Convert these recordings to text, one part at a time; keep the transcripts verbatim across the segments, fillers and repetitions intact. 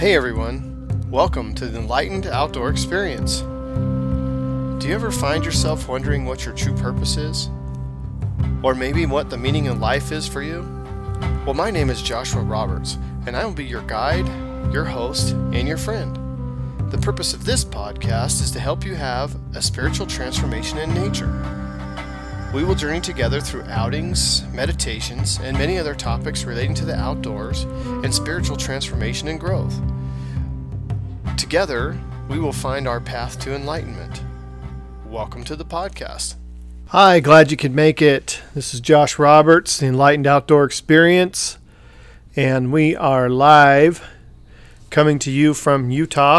Hey everyone, welcome to the Enlightened Outdoor Experience. Do you ever find yourself wondering what your true purpose is? Or maybe what the meaning of life is for you? Well, my name is Joshua Roberts, and I will be your guide, your host, and your friend. The purpose of this podcast is to help you have a spiritual transformation in nature. We will journey together through outings, meditations, and many other topics relating to the outdoors and spiritual transformation and growth. Together, we will find our path to enlightenment. Welcome to the podcast. Hi, glad you could make it. This is Josh Roberts, the Enlightened Outdoor Experience, and we are live coming to you from Utah.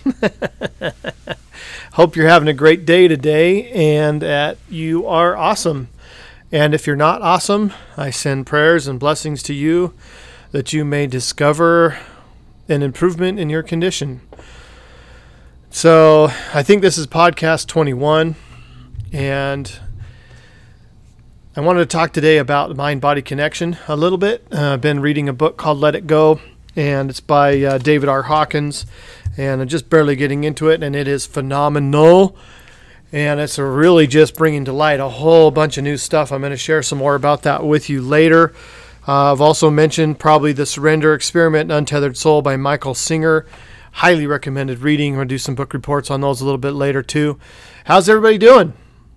Hope you're having a great day today and that you are awesome. And if you're not awesome, I send prayers and blessings to you that you may discover an improvement in your condition. So I think this is podcast twenty-one, and I wanted to talk today about the mind-body connection a little bit. Uh, I've been reading a book called Let It Go, and it's by uh, David R. Hawkins, and I'm just barely getting into it, and it is phenomenal. And it's really just bringing to light a whole bunch of new stuff. I'm going to share some more about that with you later. Uh, I've also mentioned probably The Surrender Experiment, An Untethered Soul by Michael Singer. Highly recommended reading. We're going to do some book reports on those a little bit later too. How's everybody doing?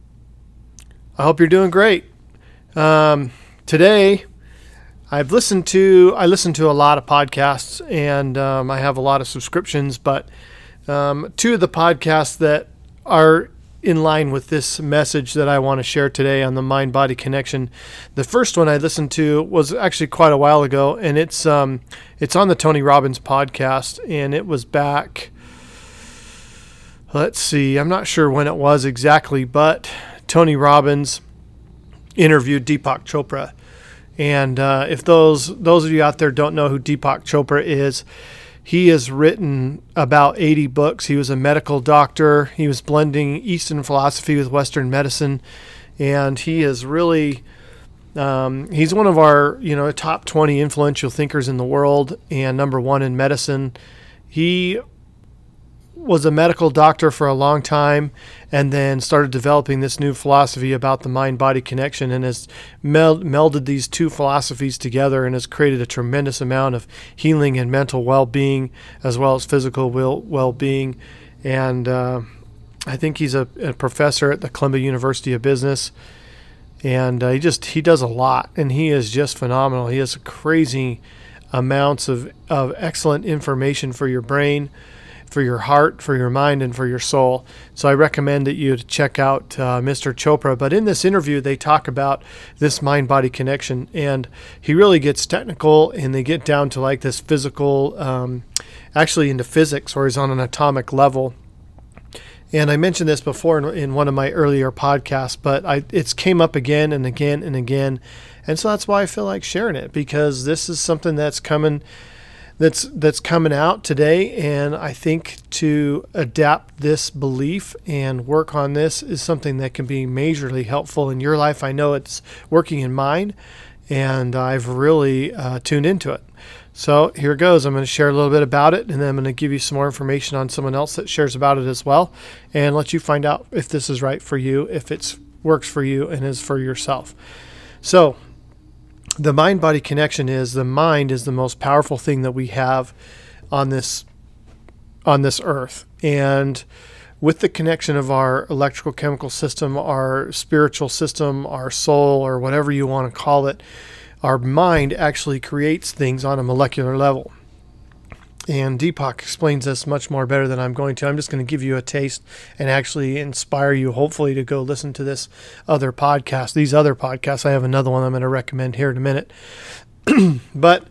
I hope you're doing great. Um, today, I've listened to, I listen to a lot of podcasts, and um, I have a lot of subscriptions, but um, two of the podcasts that are in line with this message that I want to share today on the mind-body connection. The first one I listened to was actually quite a while ago, and it's um, it's on the Tony Robbins podcast, and it was back, let's see, I'm not sure when it was exactly, but Tony Robbins interviewed Deepak Chopra. And uh, if those those of you out there don't know who Deepak Chopra is, he has written about eighty books. He was a medical doctor. He was blending Eastern philosophy with Western medicine, and he is really um, he's one of our you know top twenty influential thinkers in the world, and number one in medicine. He was a medical doctor for a long time, and then started developing this new philosophy about the mind-body connection, and has meld- melded these two philosophies together, and has created a tremendous amount of healing and mental well-being, as well as physical well- well-being. And uh, I think he's a, a professor at the Columbia University of Business, and uh, he just he does a lot, and he is just phenomenal. He has crazy amounts of, of excellent information for your brain, for your heart, for your mind, and for your soul. So I recommend that you check out uh, Mister Chopra. But in this interview, they talk about this mind-body connection, and he really gets technical, and they get down to like this physical, um, actually into physics, or he's on an atomic level. And I mentioned this before in, in one of my earlier podcasts, but I, it's came up again and again and again. And so that's why I feel like sharing it, because this is something that's coming That's that's coming out today, and I think to adapt this belief and work on this is something that can be majorly helpful in your life. I know it's working in mine, and I've really uh, tuned into it. So here goes. I'm going to share a little bit about it, and then I'm going to give you some more information on someone else that shares about it as well, and let you find out if this is right for you, if it works for you and is for yourself. So the mind-body connection is the mind is the most powerful thing that we have on this on this earth. And with the connection of our electrical chemical system, our spiritual system, our soul, or whatever you want to call it, our mind actually creates things on a molecular level. And Deepak explains this much more better than I'm going to. I'm just going to give you a taste and actually inspire you, hopefully, to go listen to this other podcast. These other podcasts, I have another one I'm going to recommend here in a minute. But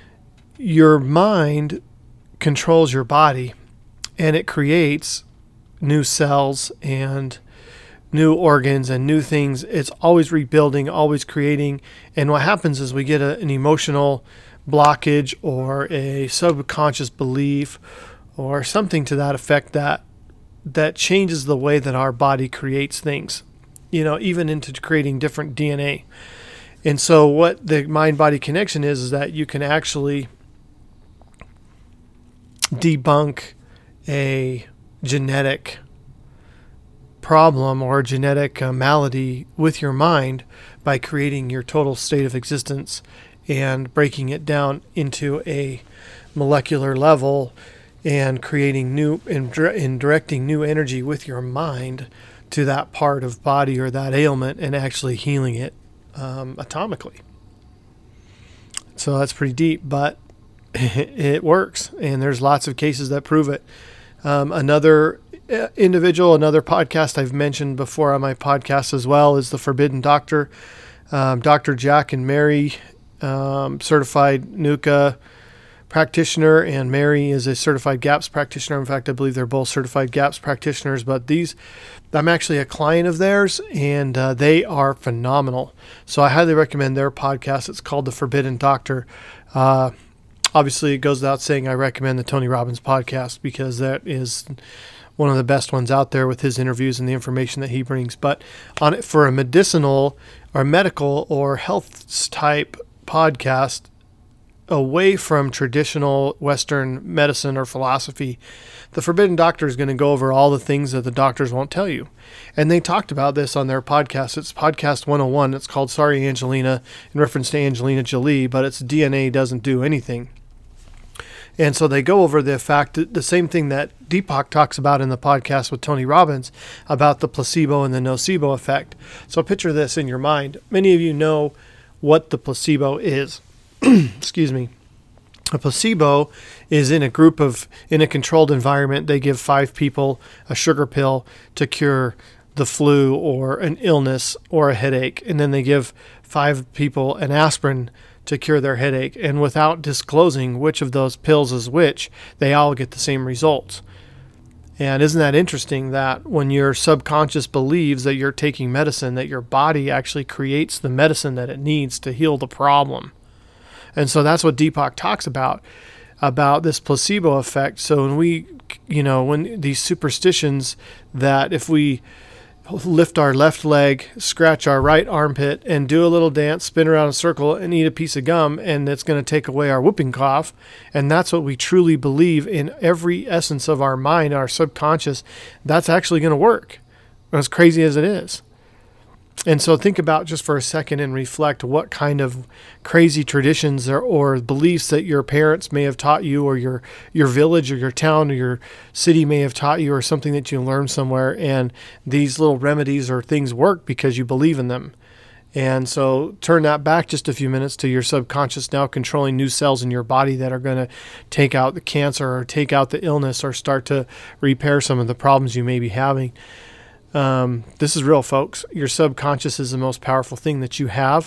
your mind controls your body, and it creates new cells and new organs and new things. It's always rebuilding, always creating. And what happens is we get a, an emotional blockage or a subconscious belief or something to that effect that that changes the way that our body creates things, you know, even into creating different D N A. And so what the mind-body connection is, is that you can actually debunk a genetic problem or a genetic uh, malady with your mind by creating your total state of existence and breaking it down into a molecular level and creating new and, and directing new energy with your mind to that part of body or that ailment and actually healing it um, atomically. So that's pretty deep, but it works, and there's lots of cases that prove it. Um, another individual, another podcast I've mentioned before on my podcast as well is the Forbidden Doctor, um, Doctor Jack and Mary, um, certified NUCA practitioner, and Mary is a certified GAPS practitioner. In fact, I believe they're both certified GAPS practitioners, but these, I'm actually a client of theirs, and uh, they are phenomenal. So I highly recommend their podcast. It's called The Forbidden Doctor. Uh, obviously, it goes without saying I recommend the Tony Robbins podcast because that is one of the best ones out there with his interviews and the information that he brings. But on it for a medicinal or medical or health type podcast, away from traditional Western medicine or philosophy, the Forbidden Doctor is going to go over all the things that the doctors won't tell you. And they talked about this on their podcast. It's podcast one oh one. It's called Sorry, Angelina, in reference to Angelina Jolie, but it's D N A doesn't do anything. And so they go over the fact that the same thing that Deepak talks about in the podcast with Tony Robbins about the placebo and the nocebo effect. So picture this in your mind. Many of you know what the placebo is. Excuse me. A placebo is in a group of, in a controlled environment, they give five people a sugar pill to cure the flu or an illness or a headache. And then they give five people an aspirin to cure their headache. And without disclosing which of those pills is which, they all get the same results. And isn't that interesting that when your subconscious believes that you're taking medicine, that your body actually creates the medicine that it needs to heal the problem? And so that's what Deepak talks about, about this placebo effect. So when we, you know, when these superstitions that if we lift our left leg, scratch our right armpit, and do a little dance, spin around in a circle, and eat a piece of gum, and it's going to take away our whooping cough, and that's what we truly believe in every essence of our mind, our subconscious, that's actually going to work, as crazy as it is. And so think about just for a second and reflect what kind of crazy traditions or, or beliefs that your parents may have taught you, or your, your village or your town or your city may have taught you, or something that you learned somewhere. And these little remedies or things work because you believe in them. And so turn that back just a few minutes to your subconscious now controlling new cells in your body that are going to take out the cancer or take out the illness or start to repair some of the problems you may be having. Um, this is real, folks. Your subconscious is the most powerful thing that you have,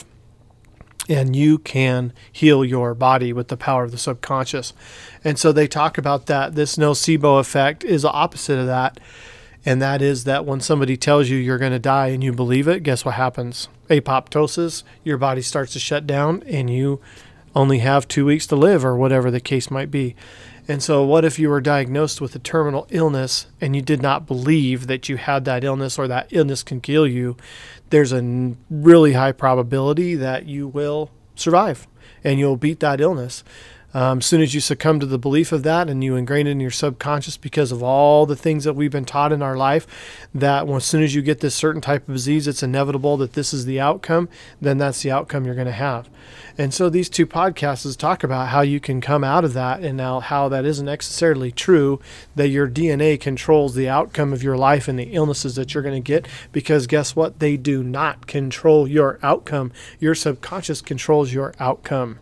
and you can heal your body with the power of the subconscious. And so they talk about that. This nocebo effect is the opposite of that, and that is that when somebody tells you you're going to die and you believe it, guess what happens? Apoptosis, your body starts to shut down, and you only have two weeks to live, or whatever the case might be. And so what if you were diagnosed with a terminal illness and you did not believe that you had that illness or that illness can kill you? There's a really high probability that you will survive and you'll beat that illness. Um, as soon as you succumb to the belief of that and you ingrain it in your subconscious because of all the things that we've been taught in our life, that when, as soon as you get this certain type of disease, it's inevitable that this is the outcome, then that's the outcome you're going to have. And so these two podcasts talk about how you can come out of that, and now how that isn't necessarily true, that your D N A controls the outcome of your life and the illnesses that you're going to get, because guess what? They do not control your outcome. Your subconscious controls your outcome.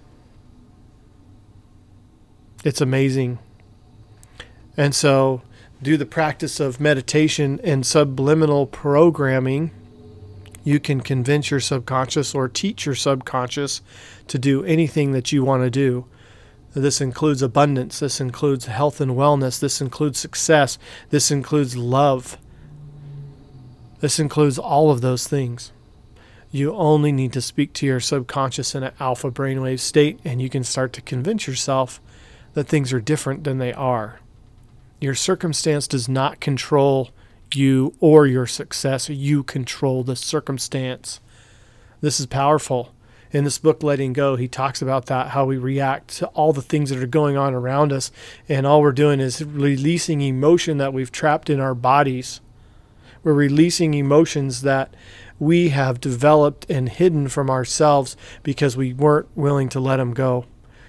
It's amazing. And so do the practice of meditation and subliminal programming. You can convince your subconscious or teach your subconscious to do anything that you want to do. This includes abundance. This includes health and wellness. This includes success. This includes love. This includes all of those things. You only need to speak to your subconscious in an alpha brainwave state, and you can start to convince yourself that things are different than they are. Your circumstance does not control you or your success. You control the circumstance. This is powerful. In this book, Letting Go, he talks about that, how we react to all the things that are going on around us. And all we're doing is releasing emotion that we've trapped in our bodies. We're releasing emotions that we have developed and hidden from ourselves because we weren't willing to let them go.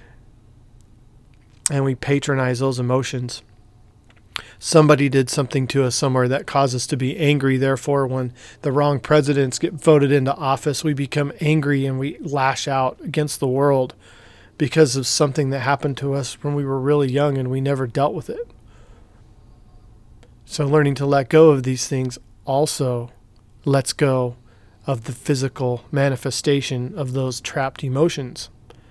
And we patronize those emotions. Somebody did something to us somewhere that caused us to be angry. Therefore, when the wrong presidents get voted into office, we become angry and we lash out against the world because of something that happened to us when we were really young and we never dealt with it. So learning to let go of these things also lets go of the physical manifestation of those trapped emotions.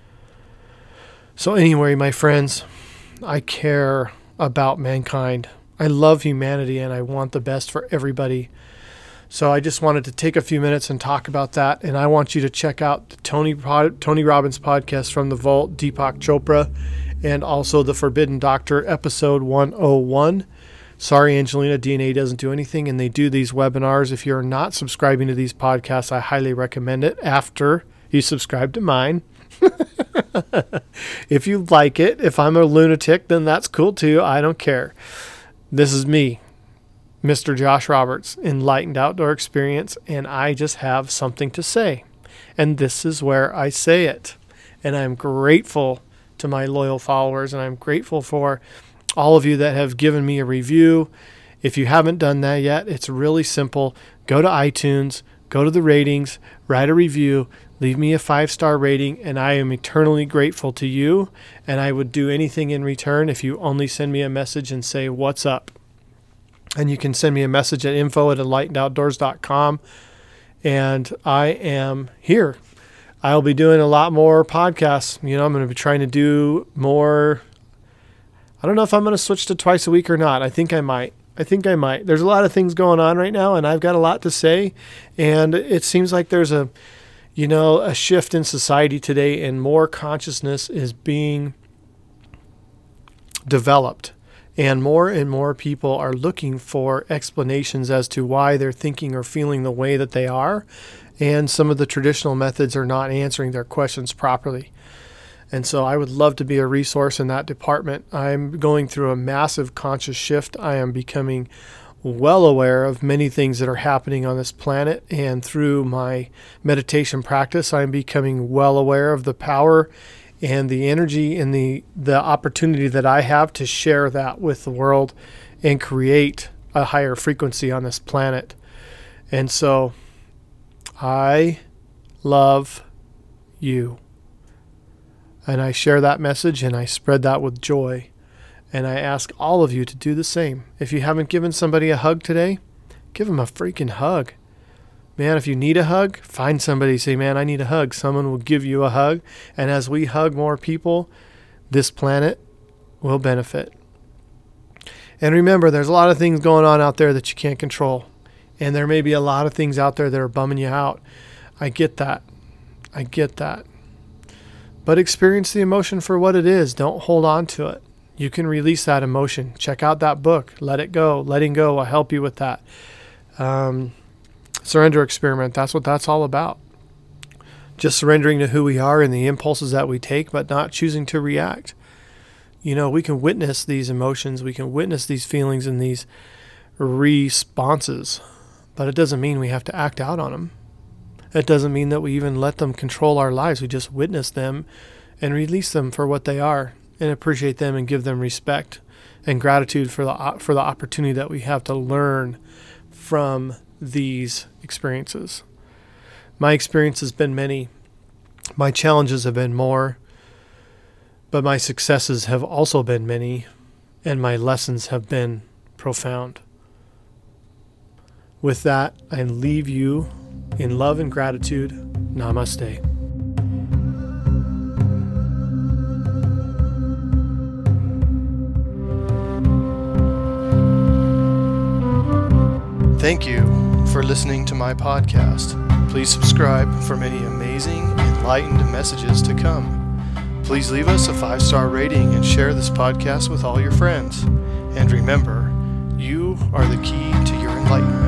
So anyway, my friends, I care about mankind. I love humanity and I want the best for everybody. So I just wanted to take a few minutes and talk about that. And I want you to check out the Tony Tony Robbins podcast from the Vault, Deepak Chopra, and also the Forbidden Doctor episode one oh one. Sorry, Angelina, D N A doesn't do anything, and they do these webinars. If you're not subscribing to these podcasts, I highly recommend it after you subscribe to mine. If you like it, if I'm a lunatic, then that's cool too. I don't care. This is me, Mister Josh Roberts, Enlightened Outdoor Experience, and I just have something to say. And this is where I say it. And I'm grateful to my loyal followers, and I'm grateful for all of you that have given me a review. If you haven't done that yet, it's really simple. Go to iTunes, go to the ratings, write a review, leave me a five-star rating, and I am eternally grateful to you. And I would do anything in return if you only send me a message and say, what's up? And you can send me a message at info at enlightened outdoors dot com. And I am here. I'll be doing a lot more podcasts. You know, I'm going to be trying to do more. I don't know if I'm going to switch to twice a week or not. I think I might. I think I might. There's a lot of things going on right now, and I've got a lot to say. And it seems like there's a, you know, a shift in society today, and more consciousness is being developed. And more and more people are looking for explanations as to why they're thinking or feeling the way that they are. And some of the traditional methods are not answering their questions properly. And so I would love to be a resource in that department. I'm going through a massive conscious shift. I am becoming well aware of many things that are happening on this planet. And through my meditation practice, I'm becoming well aware of the power and the energy and the, the opportunity that I have to share that with the world and create a higher frequency on this planet. And so I love you. And I share that message and I spread that with joy. And I ask all of you to do the same. If you haven't given somebody a hug today, give them a freaking hug. Man, if you need a hug, find somebody, say, man, I need a hug. Someone will give you a hug. And as we hug more people, this planet will benefit. And remember, there's a lot of things going on out there that you can't control. And there may be a lot of things out there that are bumming you out. I get that. I get that. But experience the emotion for what it is. Don't hold on to it. You can release that emotion. Check out that book. Let it go. Letting go will help you with that. Um, surrender experiment. That's what that's all about. Just surrendering to who we are and the impulses that we take, but not choosing to react. You know, we can witness these emotions. We can witness these feelings and these responses. But it doesn't mean we have to act out on them. It doesn't mean that we even let them control our lives. We just witness them and release them for what they are and appreciate them and give them respect and gratitude for the for the opportunity that we have to learn from these experiences. My experience has been many. My challenges have been more. But my successes have also been many. And my lessons have been profound. With that, I leave you in love and gratitude. Namaste. Thank you for listening to my podcast. Please subscribe for many amazing, enlightened messages to come. Please leave us a five-star rating and share this podcast with all your friends. And remember, you are the key to your enlightenment.